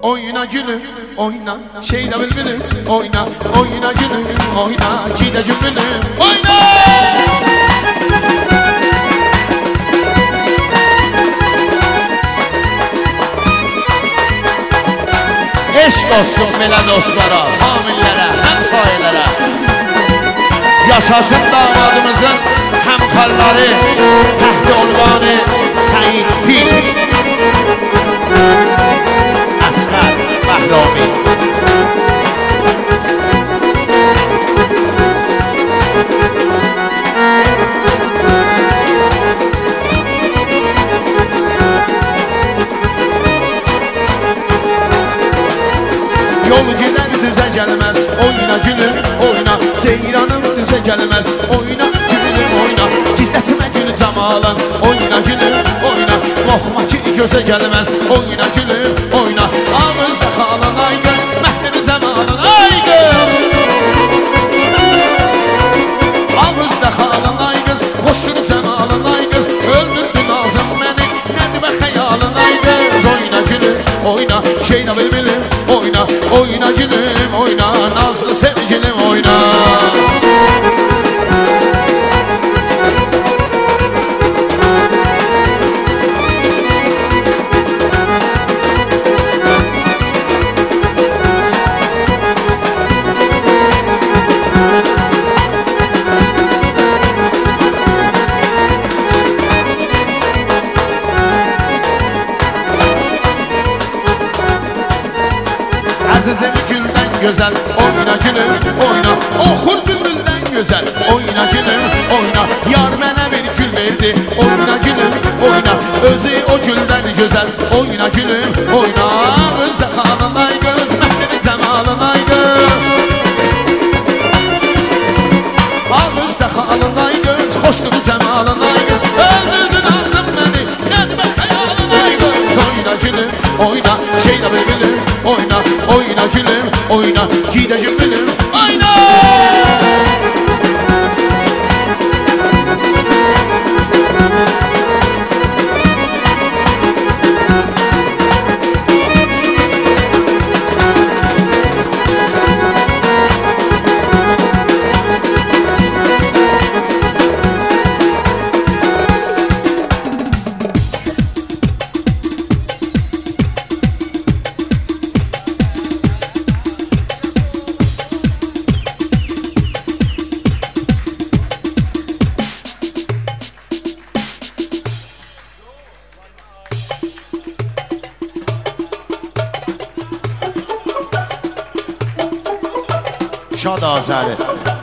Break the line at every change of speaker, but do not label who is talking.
Oyna gülüm, oyna, şeyda bülbülüm, oyna, oyna gülüm, oyna, cide cümbülüm, oyna! Eşq olsun belə dostlara, hamillərə, həmsayelərə. Yaşasın damadımızın həmkarları, Təhti Olvanı, Səyid Fil, Əsxər Bəhrami. Yol gedər düzə gəlməz, oyna gülüm, oyna. Ceyranım düzə gəlməz, oyna gülüm, oyna. Gizlətmə gül camalın, oyna gülüm, oyna. Loxma ki gözə gəlməz, oyna gülüm, oyna. Ağızda xalın ay qız, məhvini camalın ay qız. Ağızda xalın ay qız, xoşdur camalın ay qız. Öldürdü nazım məni, nədir bə xəyalın ay qız. Oyna gülüm, oyna, şeyda bülbülüm, oyna, oyna gülüm, oyna, nazlı sevgilim, oyna. Əzizim güldən gözəl, oyna gülüm, oyna. Oxur bülbüldən gözəl, oyna gülüm, oyna. Yar mənə bir gül verdi, oyna gülüm, oyna. Özü o güldən gözəl, oyna gülüm, oyna. Özdə xanın ay qız, məhdini cəmalın ay qız. Ağızda xanın ay qız, xoşdur cəmalın ay qız. Öldürdü nazım məni, nədir bə xəyalın ay qız. Oyna gülüm, oyna, şeyda bülbülüm, oyna, oyna gülüm, oyna, cide cümbülüm, oyna! Şad Azəri.